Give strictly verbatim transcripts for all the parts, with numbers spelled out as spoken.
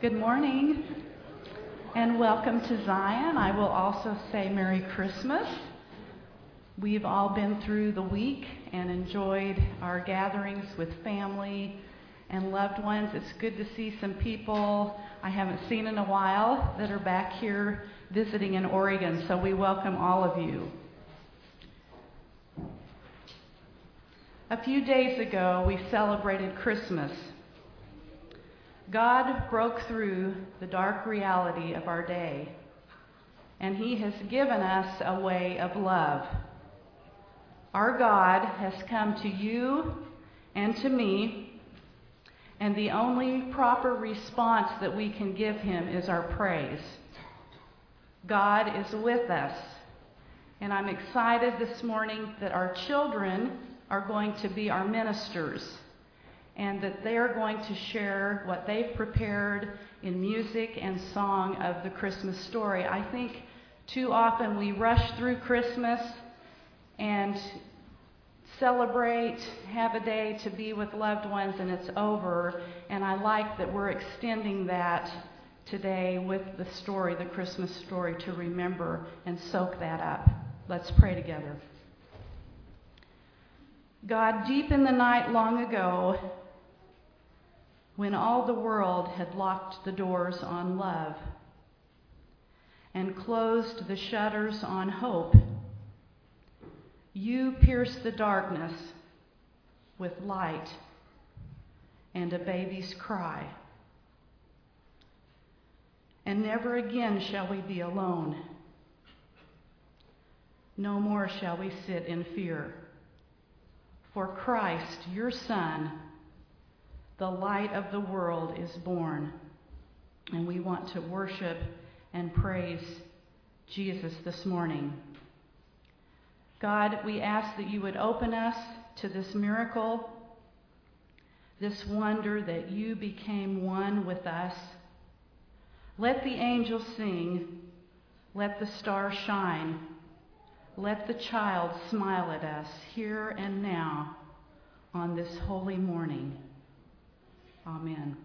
Good morning and welcome to Zion. I will also say Merry Christmas. We've all been through the week and enjoyed our gatherings with family and loved ones. It's good to see some people I haven't seen in a while that are back here visiting in Oregon, so we welcome all of you. A few days ago, we celebrated Christmas. God broke through the dark reality of our day, and He has given us a way of love. Our God has come to you and to me, and the only proper response that we can give Him is our praise. God is with us, and I'm excited this morning that our children are going to be our ministers, and that they are going to share what they've prepared in music and song of the Christmas story. I think too often we rush through Christmas and celebrate, have a day to be with loved ones, and it's over. And I like that we're extending that today with the story, the Christmas story, to remember and soak that up. Let's pray together. God, deep in the night long ago, when all the world had locked the doors on love and closed the shutters on hope, you pierced the darkness with light and a baby's cry. And never again shall we be alone. No more shall we sit in fear. For Christ, your Son, the light of the world, is born, and we want to worship and praise Jesus this morning. God, we ask that you would open us to this miracle, this wonder that you became one with us. Let the angels sing, let the stars shine, let the child smile at us here and now on this holy morning. Amen.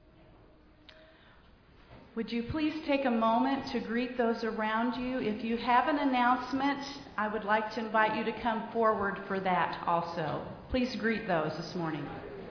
Would you please take a moment to greet those around you? If you have an announcement, I would like to invite you to come forward for that also. Please greet those this morning.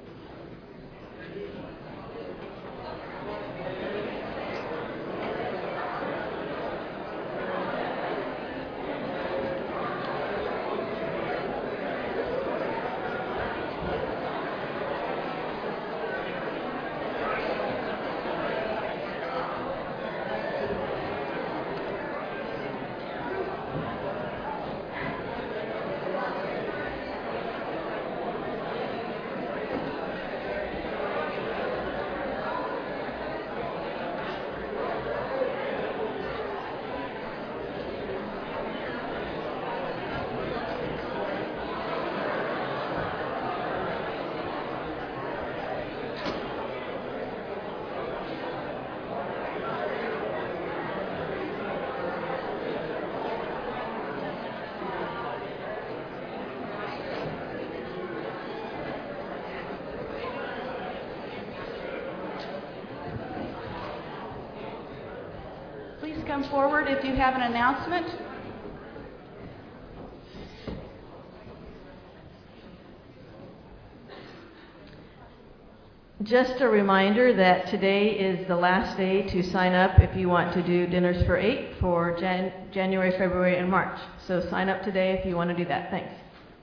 Come forward if you have an announcement. Just a reminder that today is the last day to sign up if you want to do Dinners for Eight for Jan- January, February, and March. So sign up today if you want to do that. Thanks.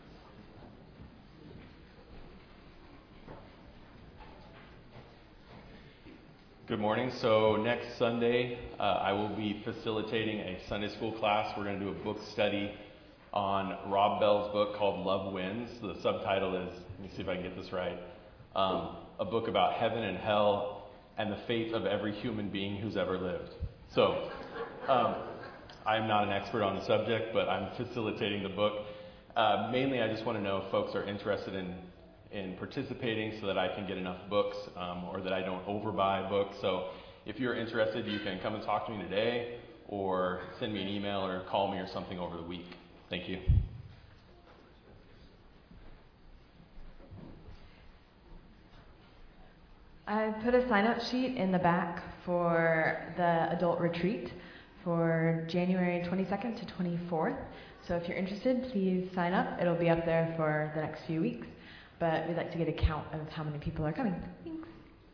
Good morning. So next Sunday, uh, I will be facilitating a Sunday school class. We're going to do a book study on Rob Bell's book called Love Wins. The subtitle is, let me see if I can get this right, um, a book about heaven and hell and the fate of every human being who's ever lived. So um, I'm not an expert on the subject, but I'm facilitating the book. Uh, mainly, I just want to know if folks are interested in in participating so that I can get enough books um, or that I don't overbuy books. So if you're interested, you can come and talk to me today or send me an email or call me or something over the week. Thank you. I put a sign-up sheet in the back for the adult retreat for January twenty-second to twenty-fourth. So if you're interested, please sign up. It'll be up there for the next few weeks, but we'd like to get a count of how many people are coming. Thanks.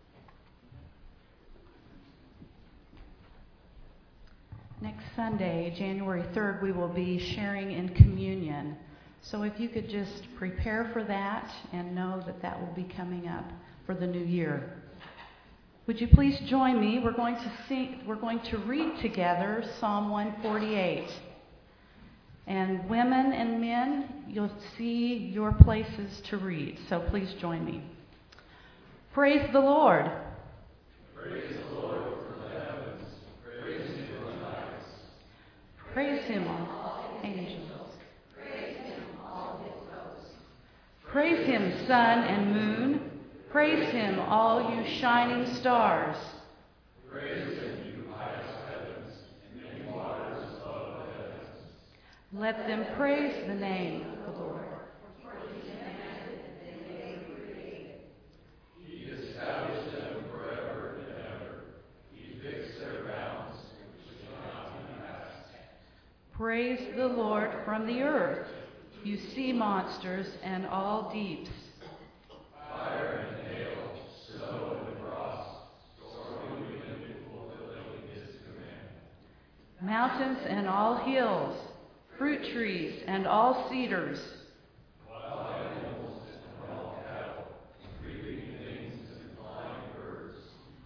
Next Sunday, January third, we will be sharing in communion. So if you could just prepare for that and know that that will be coming up for the new year. Would you please join me? We're going to sing, we're going to read together Psalm one forty-eight. And women and men, you'll see your places to read. So please join me. Praise the Lord. Praise the Lord from the heavens. Praise him in the heights. Praise him, all angels. Praise him, all his hosts. Praise him, sun and moon. Praise him, all you shining stars. Praise him, you highest heavens, and you waters above the heavens. Let them praise the name of the Lord. He established them forever and ever. He fixed their bounds, which cannot be passed. Praise the Lord from the earth, you sea monsters and all deeps. Fire and hail, snow and frost, stormy wind fulfilling his command. Mountains and all hills, fruit trees and all cedars. Wild animals and all cattle, creeping things and flying birds.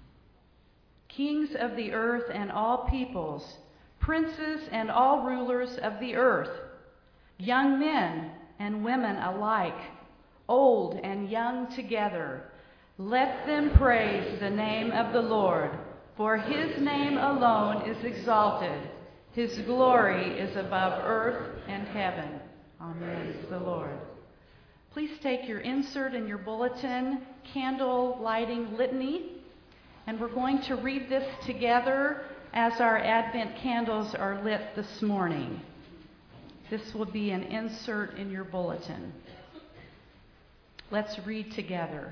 Kings of the earth and all peoples, princes and all rulers of the earth, young men and women alike, old and young together. Let them praise the name of the Lord, for his name alone is exalted. His glory is above earth and heaven. Amen. Praise the Lord. Please take your insert in your bulletin, candle lighting litany, and we're going to read this together as our Advent candles are lit this morning. This will be an insert in your bulletin. Let's read together.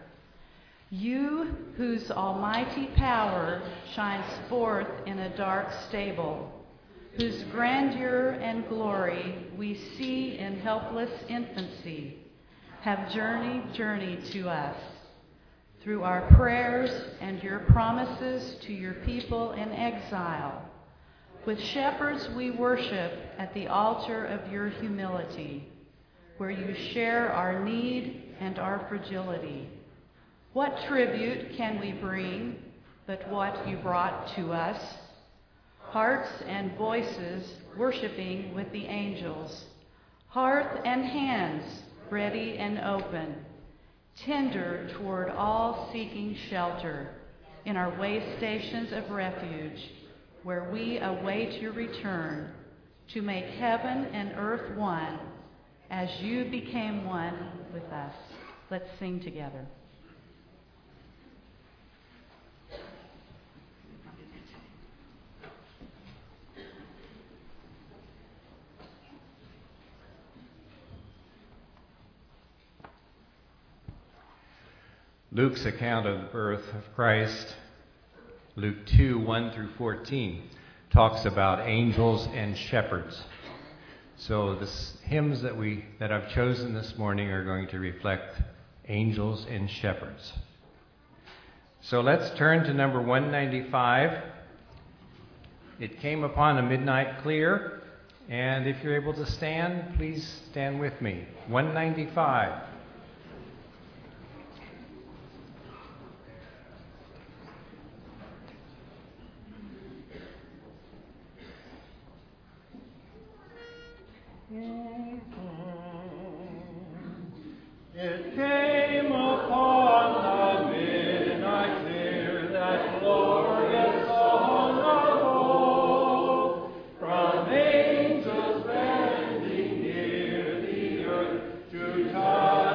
You whose almighty power shines forth in a dark stable, whose grandeur and glory we see in helpless infancy, have journeyed, journeyed to us through our prayers and your promises to your people in exile. With shepherds we worship at the altar of your humility, where you share our need and our fragility. What tribute can we bring but what you brought to us? Hearts and voices worshiping with the angels, hearth and hands ready and open, tender toward all seeking shelter in our way stations of refuge, where we await your return to make heaven and earth one, as you became one with us. Let's sing together. Luke's account of the birth of Christ, Luke two, one through fourteen, talks about angels and shepherds. So the hymns that we that I've chosen this morning are going to reflect angels and shepherds. So let's turn to number one ninety-five. It came upon a midnight clear, and if you're able to stand, please stand with me. one ninety-five. It came upon the midnight clear, that glorious song of hope, from angels bending near the earth to touch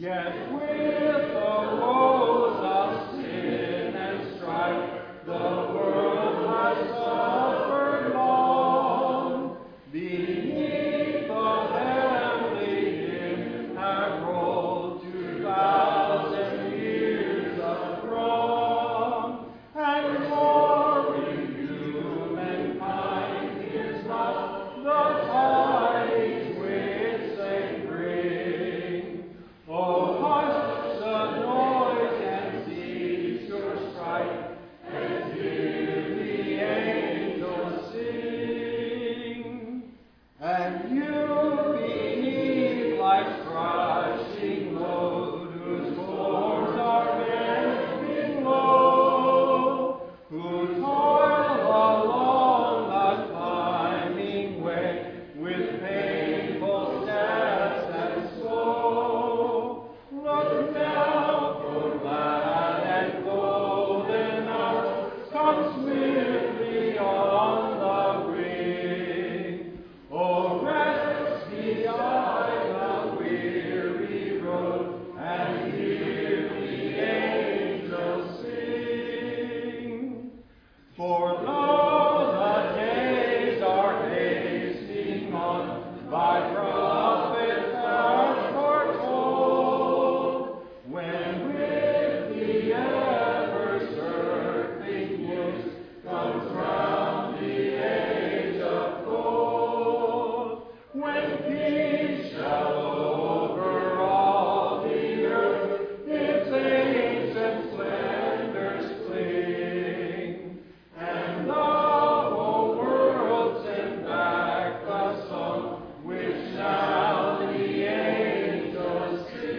Yet with the woes of sin and strife, the world has suffered long. Beneath the heavenly hymn have rolled two thousand years of wrong, and glory humankind hears not the tidings which they bring. Oh, hush the noise and cease your strife, and hear the angels sing. And you beneath life's crushing load, whose forms are bending low, who toil along the climbing way with painful steps and slow, look now, for glad and golden hour comes swiftly on the wing. Oh, rest beside the weary road and hear the angels sing. For lo, the days are hasting on, by prophets are foretold, when with the ever-circling woods comes round the age of gold, when peace shall over all the earth its ancient splendors fling, and the whole world send back the song which now the angels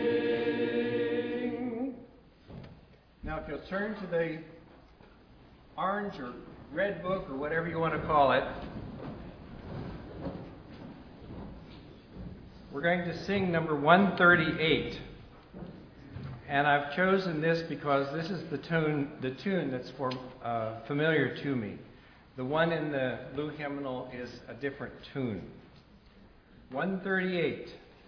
sing. Now, if you'll turn to the orange or red book or whatever you want to call it, we're going to sing number one thirty-eight. And I've chosen this because this is the tune, the tune that's for, uh, familiar to me. The one in the blue hymnal is a different tune. one thirty-eight.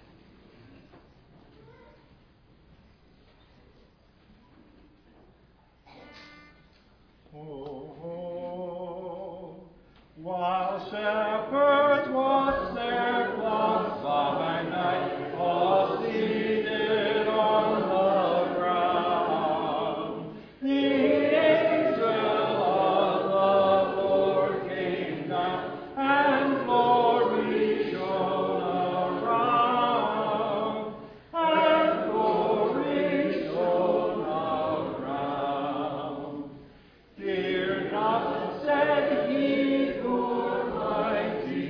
Oh, oh, while shepherds watch their flocks by night, all seated on the ground, the angel of the Lord came down, and glory shone around, and glory shone around. Fear not, said he, good mighty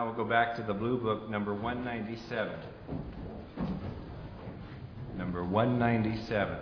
we'll go back to the Blue Book, number one ninety-seven. Number one ninety-seven.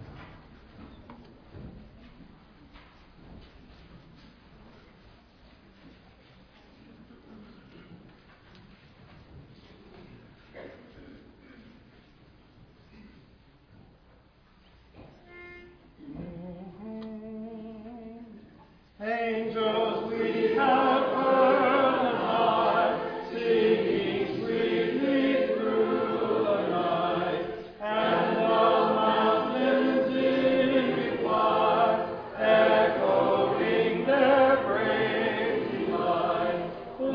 Angels we have heard on high, singing sweetly through the night, and the mountains in reply, echoing their praise divine.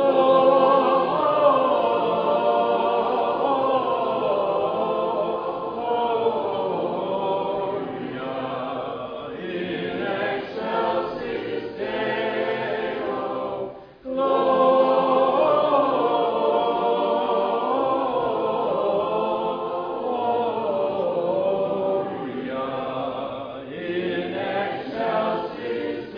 Gloria in excelsis Deo. Gloria in excelsis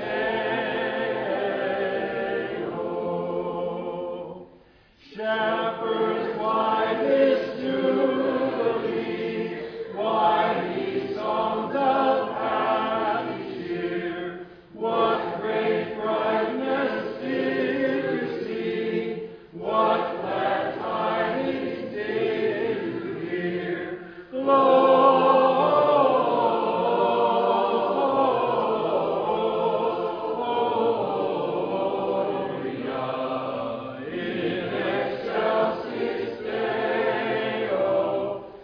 Deo. Shepherds, why this jubilee? Why these songs of happy cheer? What great brightness did you see? What glad tidings did you hear? Gloria in excelsis Deo.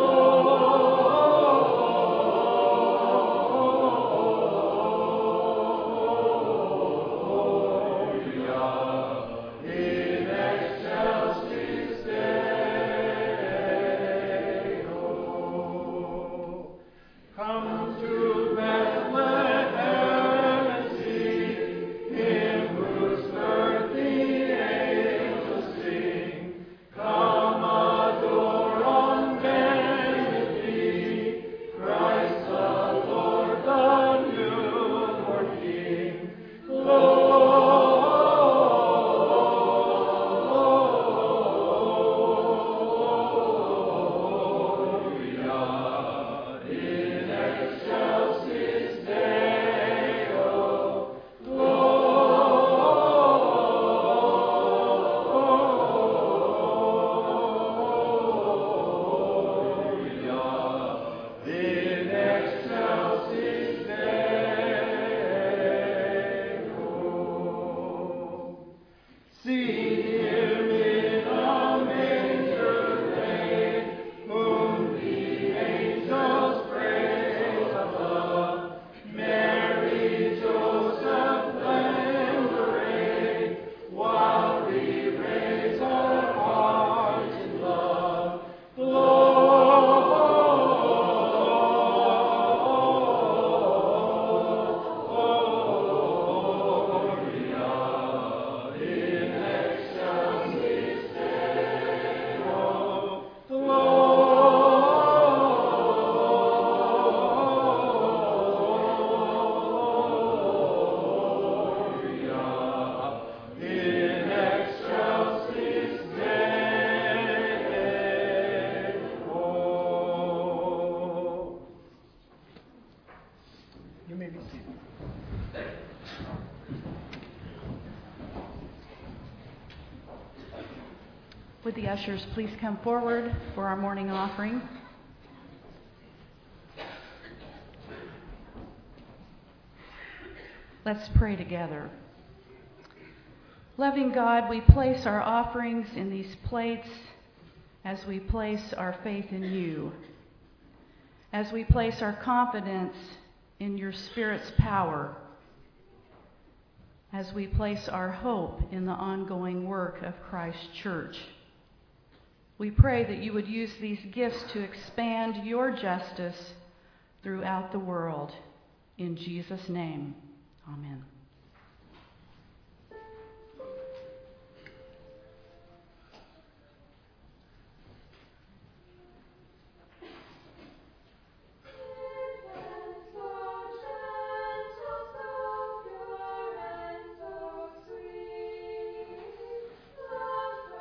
Gloria in excelsis Deo. Come to Bethlehem and see Him whose birth the angels sing. Come adore on bended knee Christ the Lord, the newborn King. Gloria in excelsis Deo. Gloria in excelsis Deo. See Him in a manger laid, whom the angels praise above. Mary, Joseph, lend her aid, while we raise our hearts in love. Gloria in excelsis Deo. Gloria in excelsis Deo. You may be seated. Would the ushers please come forward for our morning offering? Let's pray together. Loving God, we place our offerings in these plates as we place our faith in you, as we place our confidence in your Spirit's power, as we place our hope in the ongoing work of Christ's church. We pray that you would use these gifts to expand your justice throughout the world. In Jesus' name, amen. Love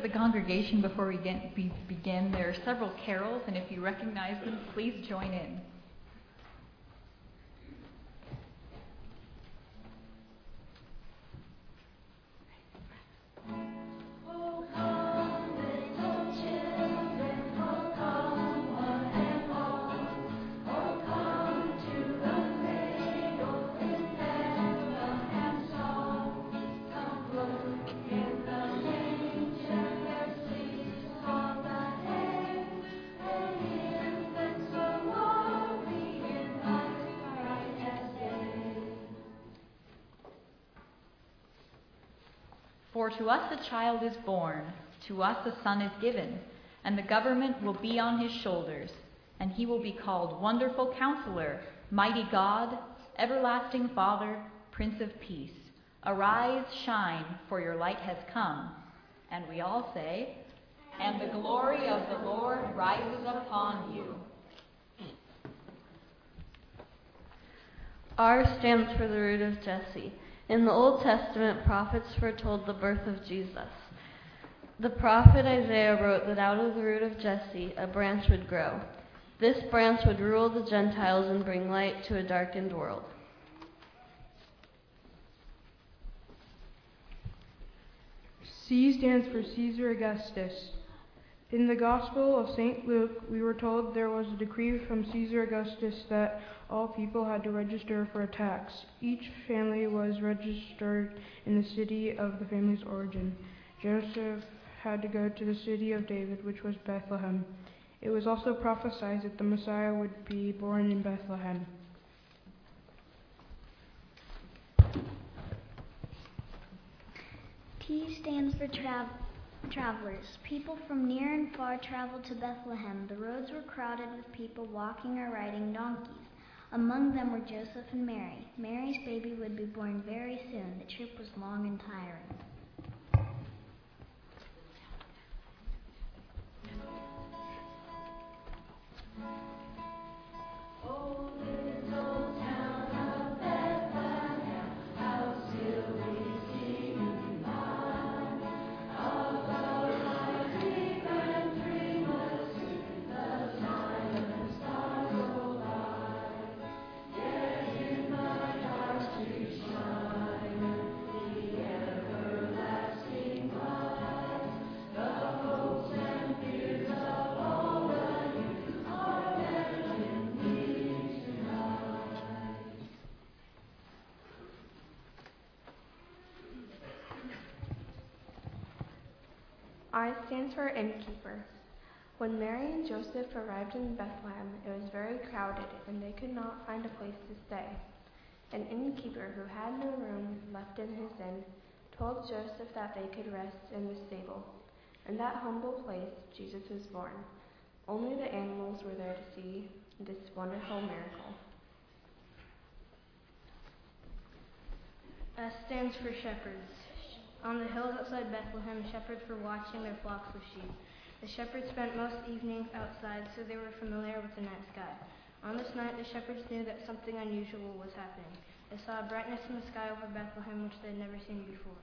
the congregation before we, get, we begin. There are several carols, and if you recognize them, please join in. For to us a child is born, to us a son is given, and the government will be on his shoulders, and he will be called Wonderful Counselor, Mighty God, Everlasting Father, Prince of Peace. Arise, shine, for your light has come. And we all say, and the glory of the Lord rises upon you. R stands for the root of Jesse. In the Old Testament, prophets foretold the birth of Jesus. The prophet Isaiah wrote that out of the root of Jesse a branch would grow. This branch would rule the Gentiles and bring light to a darkened world. C stands for Caesar Augustus. In the Gospel of Saint Luke, we were told there was a decree from Caesar Augustus that all people had to register for a tax. Each family was registered in the city of the family's origin. Joseph had to go to the city of David, which was Bethlehem. It was also prophesied that the Messiah would be born in Bethlehem. T stands for tra- travelers. People from near and far traveled to Bethlehem. The roads were crowded with people walking or riding donkeys. Among them were Joseph and Mary. Mary's baby would be born very soon. The trip was long and tiring. Oh, little town of Bethlehem, how still we sing in line. Of our lives deep and dreamless, the silent stars go by. Yet in the dark street shine the everlasting light. The hopes and fears of all the youth are met in thee tonight. I stands for innkeeper. When Mary and Joseph arrived in Bethlehem, it was very crowded, and they could not find a place to stay. An innkeeper who had no room left in his inn told Joseph that they could rest in the stable. In that humble place, Jesus was born. Only the animals were there to see this wonderful miracle. S stands for shepherds. On the hills outside Bethlehem, shepherds were watching their flocks of sheep. The shepherds spent most evenings outside, so they were familiar with the night sky. On this night, the shepherds knew that something unusual was happening. They saw a brightness in the sky over Bethlehem which they had never seen before.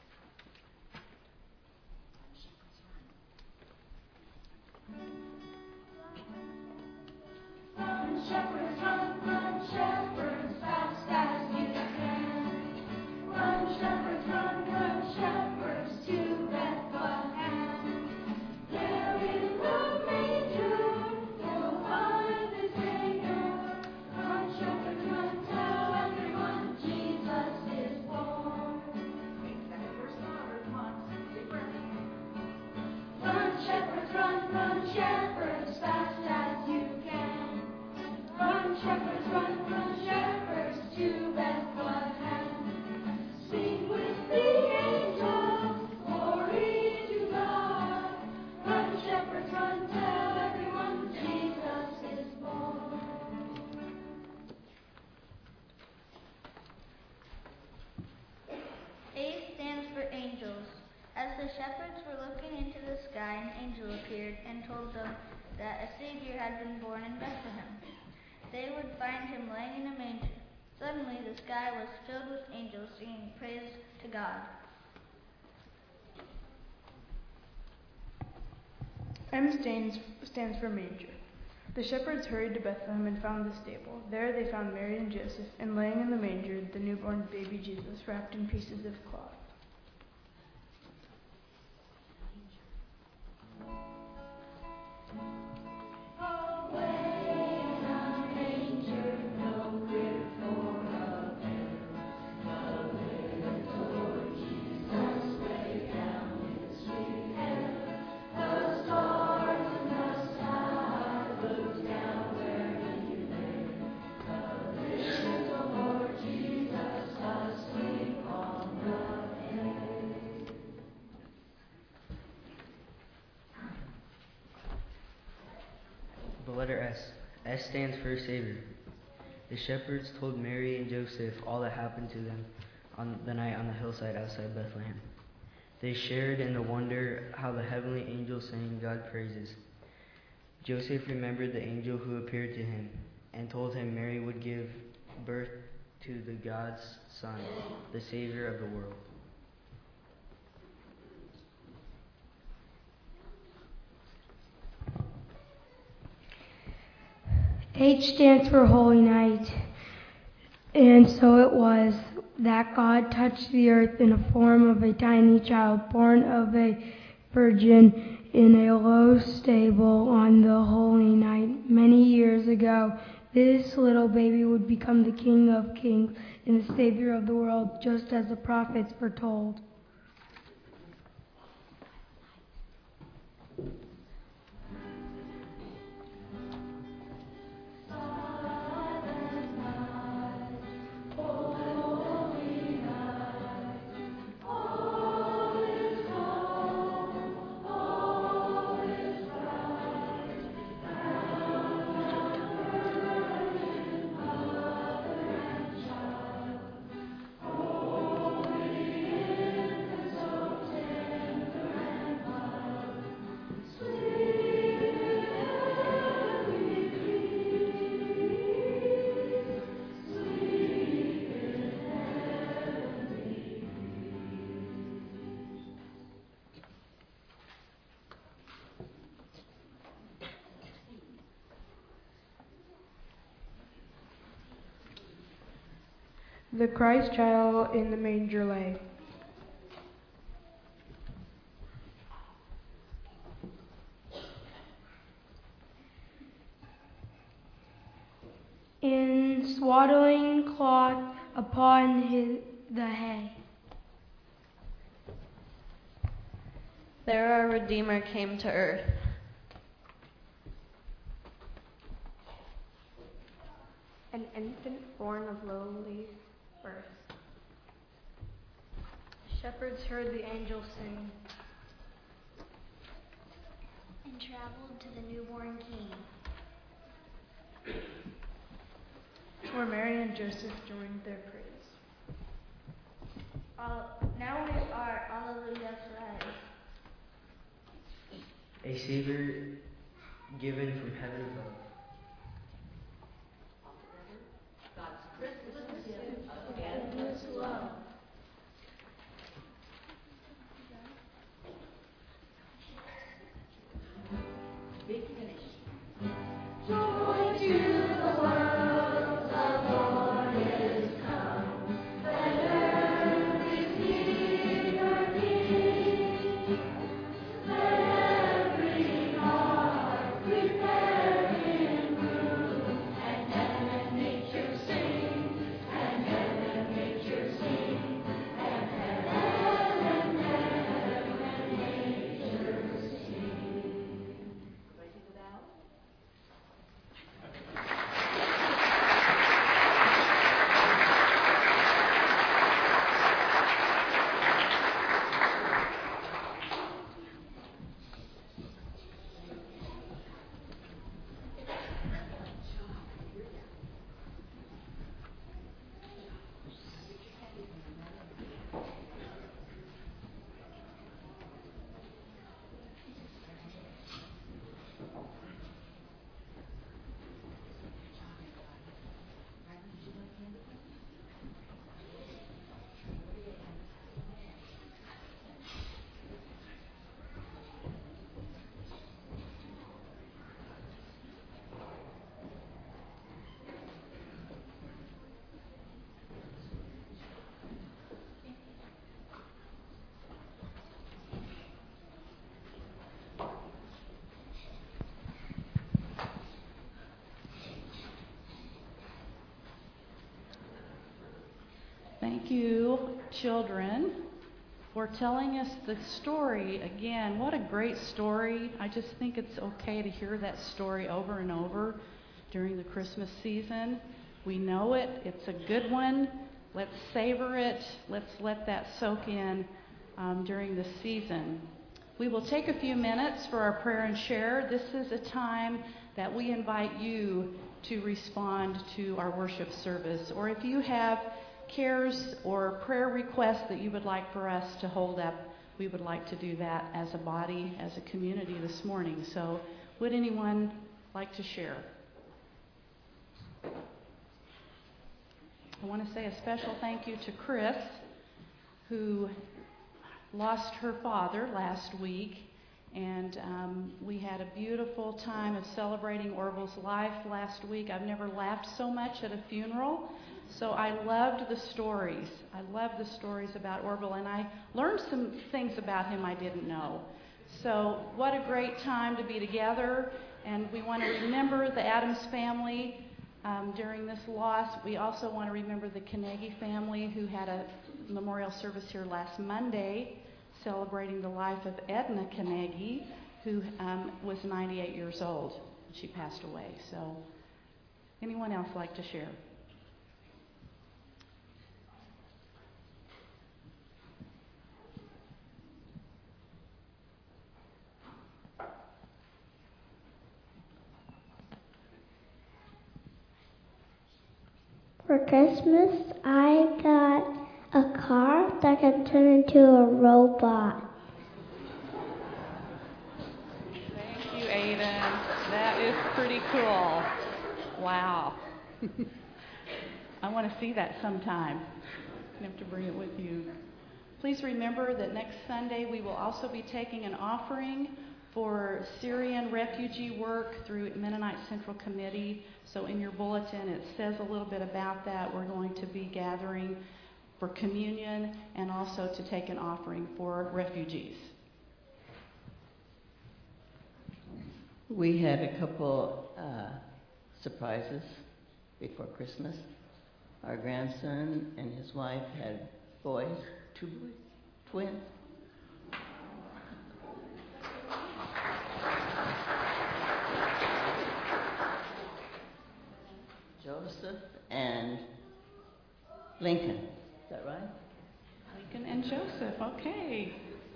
Run, shepherds, run, run, shepherds, fast as you can. Run, shepherds, run, run, shepherds, to Bethlehem. There in the manger, you'll find the Savior. Run, shepherds, run, tell everyone Jesus is born. Run, shepherds, run, run, shepherds, fast as you can. Run, shepherds, run, run, shepherds, to Bethlehem. Sing with the angels, glory to God. Run, shepherds, run, tell everyone Jesus is born. A stands for angels. As the shepherds were looking into the sky, an angel appeared and told them that a Savior had been born in Bethlehem. They would find him laying in a manger. Suddenly the sky was filled with angels singing praise to God. M stands, stands for manger. The shepherds hurried to Bethlehem and found the stable. There they found Mary and Joseph, and laying in the manger, the newborn baby Jesus, wrapped in pieces of cloth. The letter S. S stands for Savior. The shepherds told Mary and Joseph all that happened to them on the night on the hillside outside Bethlehem. They shared in the wonder how the heavenly angels sang God praises. Joseph remembered the angel who appeared to him and told him Mary would give birth to the God's Son, the Savior of the world. H stands for Holy Night. And so it was that God touched the earth in the form of a tiny child born of a virgin in a low stable on the holy night. Many years ago, this little baby would become the King of Kings and the Savior of the world, just as the prophets foretold. The Christ child in the manger lay. In swaddling cloth upon his, the hay. There our Redeemer came to earth. An infant born of lowly birth. Shepherds heard the angels sing and traveled to the newborn King, where Mary and Joseph joined their praise. Uh, now we are Alleluia Thrive. A Savior given from heaven above. Prepare in room, and heaven and nature sing. children for telling us the story again. What a great story. I just think it's okay to hear that story over and over during the Christmas season. We know it. It's a good one. Let's savor it. Let's let that soak in um, during the season. We will take a few minutes for our prayer and share. This is a time that we invite you to respond to our worship service. Or if you have cares or prayer requests that you would like for us to hold up, we would like to do that as a body, as a community this morning. So would anyone like to share? I want to say a special thank you to Chris, who lost her father last week, and um, we had a beautiful time of celebrating Orville's life last week. I've never laughed so much at a funeral, so I loved the stories. I loved the stories about Orville, and I learned some things about him I didn't know. So what a great time to be together, and we want to remember the Adams family um, during this loss. We also want to remember the Carnegie family, who had a memorial service here last Monday celebrating the life of Edna Carnegie, who um, was ninety-eight years old. She passed away. So anyone else like to share? For Christmas, I got a car that can turn into a robot. Thank you, Aiden. That is pretty cool. Wow. I want to see that sometime. You have to bring it with you. Please remember that next Sunday we will also be taking an offering for Syrian refugee work through Mennonite Central Committee. So in your bulletin it says a little bit about that. We're going to be gathering for communion and also to take an offering for refugees. We had a couple uh, surprises before Christmas. Our grandson and his wife had boys, two boys, twins. Joseph and Lincoln. Is that right? Lincoln and Joseph. Okay.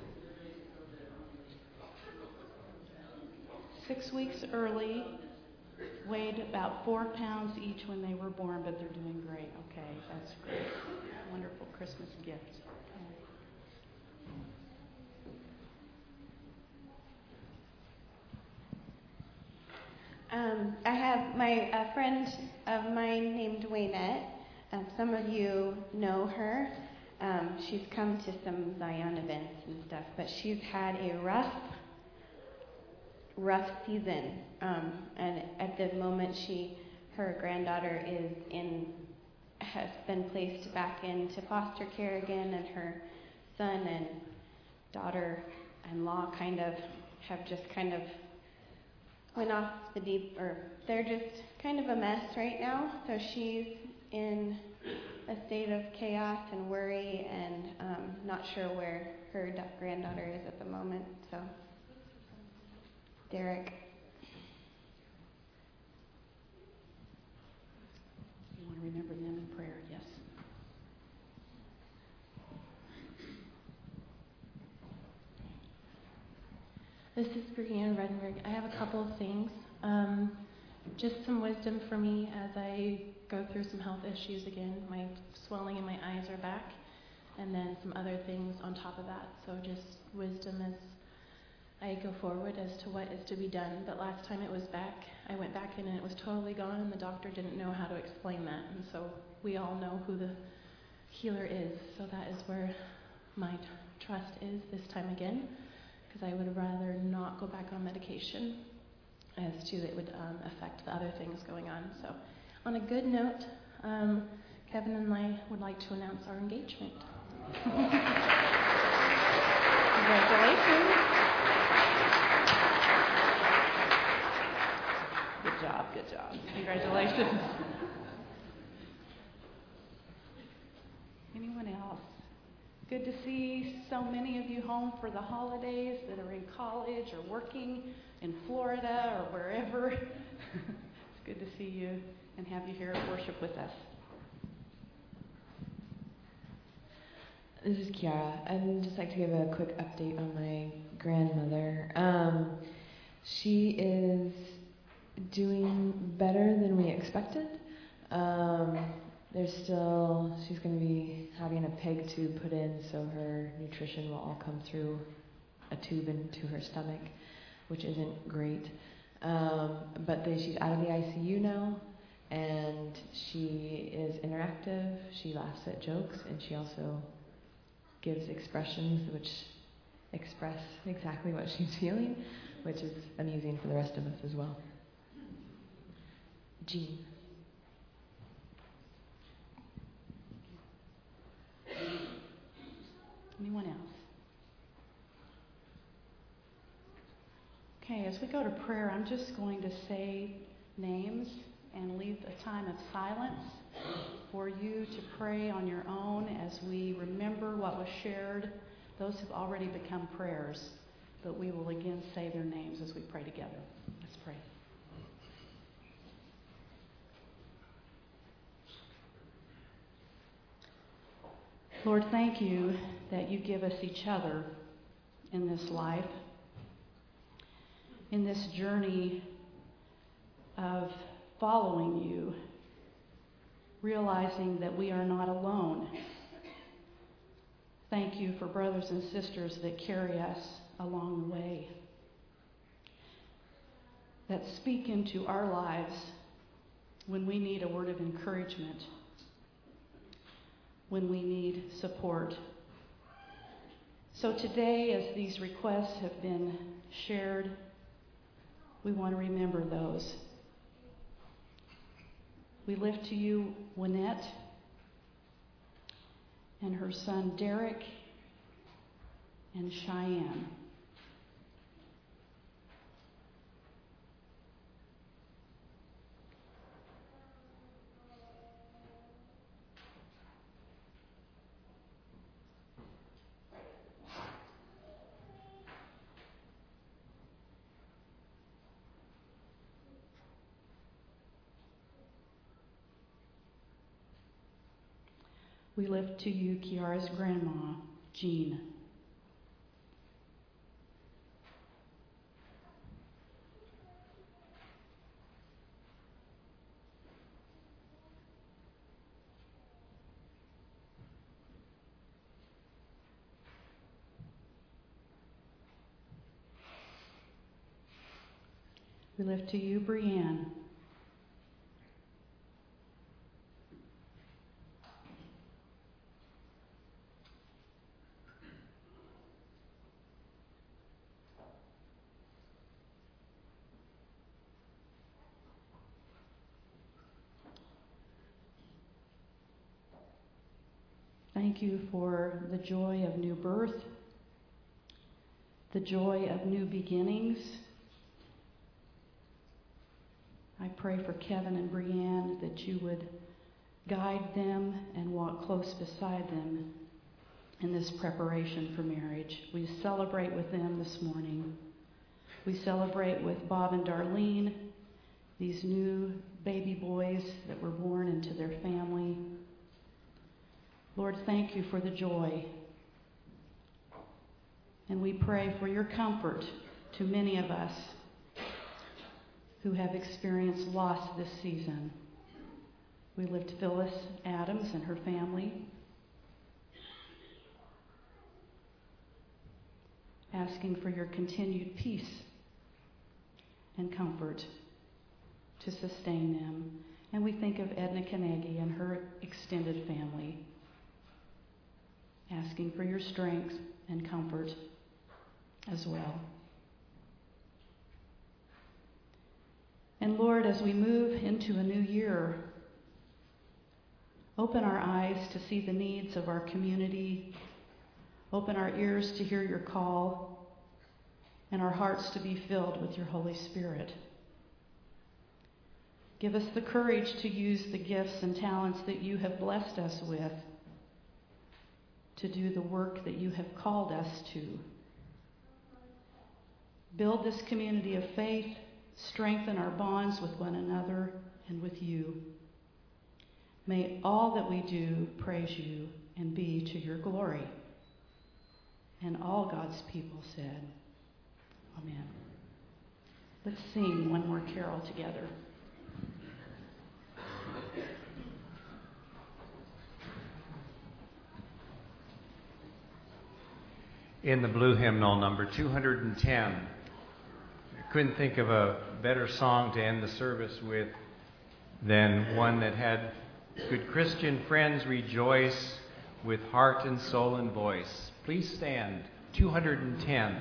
Six weeks early, weighed about four pounds each when they were born, but they're doing great. Okay, that's great. Wonderful Christmas gift. Um, I have my a friend of mine named Waynette. Um, some of you know her. Um, she's come to some Zion events and stuff, but she's had a rough, rough season. Um, and at the moment, she, her granddaughter is in, has been placed back into foster care again, and her son and daughter-in-law kind of have just kind of went off the deep, or they're just kind of a mess right now. So she's in a state of chaos and worry, and um, not sure where her da- granddaughter is at the moment. So, Derek. You want to remember them in prayer? Yes. This is Brianne Redenberg. I have a couple of things. Um, just some wisdom for me as I go through some health issues again. My swelling in my eyes are back, and then some other things on top of that. So just wisdom as I go forward as to what is to be done. But last time it was back, I went back in and it was totally gone, and the doctor didn't know how to explain that. And so we all know who the healer is. So that is where my t- trust is this time again, because I would rather not go back on medication, as to it would um, affect the other things going on. So on a good note, um, Kevin and I would like to announce our engagement. Congratulations. Good job, good job. Congratulations. Anyone else? good to see so many of you home for the holidays that are in college or working in Florida or wherever. It's good to see you and have you here at worship with us. This is Kiara. I'd just like to give a quick update on my grandmother. Um, she is doing better than we expected. Um, there's still, she's going to be having a peg tube put in so her nutrition will all come through a tube into her stomach, which isn't great. Um, but they, she's out of the I C U now, and she is interactive. She laughs at jokes, and she also gives expressions which express exactly what she's feeling, which is amusing for the rest of us as well. Jean. Anyone else? Okay, as we go to prayer, I'm just going to say names and leave a time of silence for you to pray on your own as we remember what was shared. Those have already become prayers, but we will again say their names as we pray together. Let's pray. Lord, thank you that you give us each other in this life, in this journey of following you, realizing that we are not alone. Thank you for brothers and sisters that carry us along the way, that speak into our lives when we need a word of encouragement, when we need support. So today, as these requests have been shared, we want to remember those. We lift to you Wynette and her son Derek and Cheyenne. We lift to you Kiara's grandma, Jean. We lift to you Brianne. Thank you for the joy of new birth, the joy of new beginnings. I pray for Kevin and Brianne that you would guide them and walk close beside them in this preparation for marriage. We celebrate with them this morning. We celebrate with Bob and Darlene, these new baby boys that were born into their family. Lord, thank you for the joy. And we pray for your comfort to many of us who have experienced loss this season. We lift Phyllis Adams and her family, asking for your continued peace and comfort to sustain them. And we think of Edna Kanegi and her extended family, asking for your strength and comfort as well. And Lord, as we move into a new year, open our eyes to see the needs of our community, open our ears to hear your call, and our hearts to be filled with your Holy Spirit. Give us the courage to use the gifts and talents that you have blessed us with to do the work that you have called us to. Build this community of faith, strengthen our bonds with one another and with you. May all that we do praise you and be to your glory. And all God's people said, Amen. Let's sing one more carol together. In the blue hymnal, number two hundred ten. I couldn't think of a better song to end the service with than one that had good Christian friends rejoice with heart and soul and voice. Please stand. two hundred ten.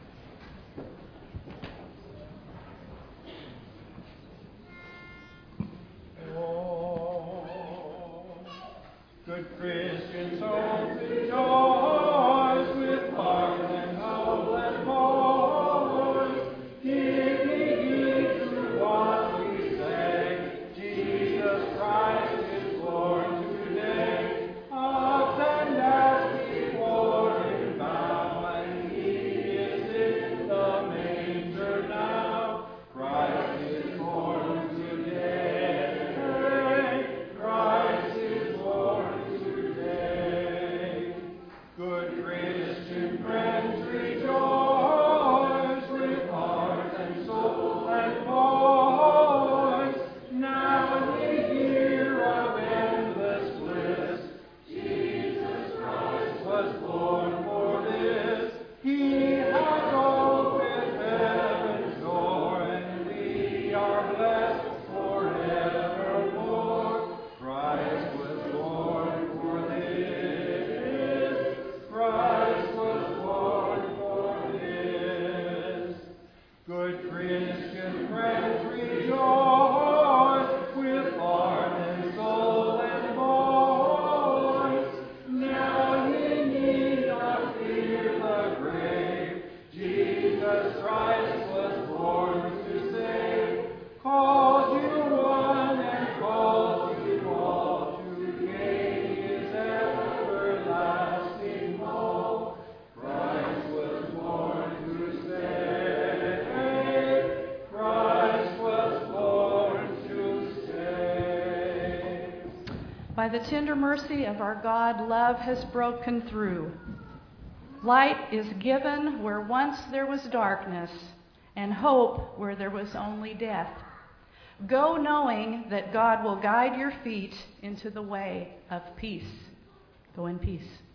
Oh, good Christian souls rejoice with heart and soul and voice. Give heed to what we say. Jesus Christ is born today. Us and as before him bow, and he is in the manger now. Christ is born today. Christ is born today. Good Christian friends, rejoice with heart and soul and voice. Now we hear of endless bliss. Jesus Christ was born for this. He has opened heaven's door, and we are blessed forevermore. Christ was born for this. Christ was born for this. Good Christian friends, rejoice with heart and soul and voice. Now ye need not fear the grave. Jesus Christ was born to save. Calls you one and calls you all to gain his everlasting hope. Christ was born to save. Christ was born to save. By the tender mercy of our God, love has broken through. Light is given where once there was darkness, and hope where there was only death. Go knowing that God will guide your feet into the way of peace. Go in peace.